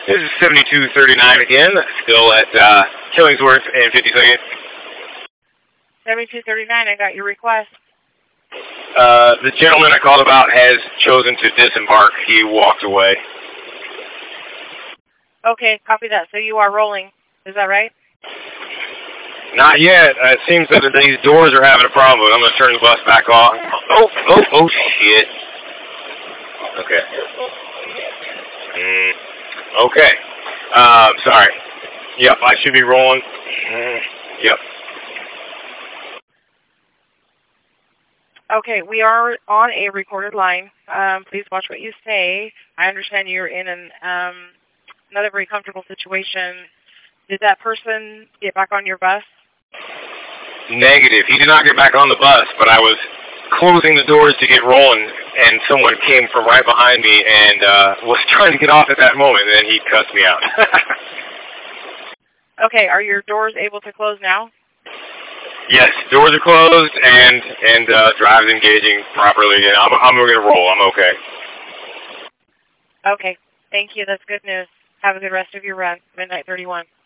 This is 7239 again, still at Killingsworth and 52nd. 7239, I got your request. The gentleman I called about has chosen to disembark. He walked away. Okay, copy that. So you are rolling. Is that right? Not yet. It seems that these doors are having a problem. I'm going to turn the bus back off. Oh, shit. Okay. Okay. Sorry. Yep, I should be rolling. Yep. Okay, we are on a recorded line. Please watch what you say. I understand you're in another very comfortable situation. Did that person get back on your bus? Negative. He did not get back on the bus, but I was closing the doors to get rolling, and someone came from right behind me and was trying to get off at that moment, and then he cussed me out. Okay, are your doors able to close now? Yes, doors are closed, and drive's engaging properly, and I'm going to roll. I'm okay. Okay, thank you. That's good news. Have a good rest of your run. Midnight 31.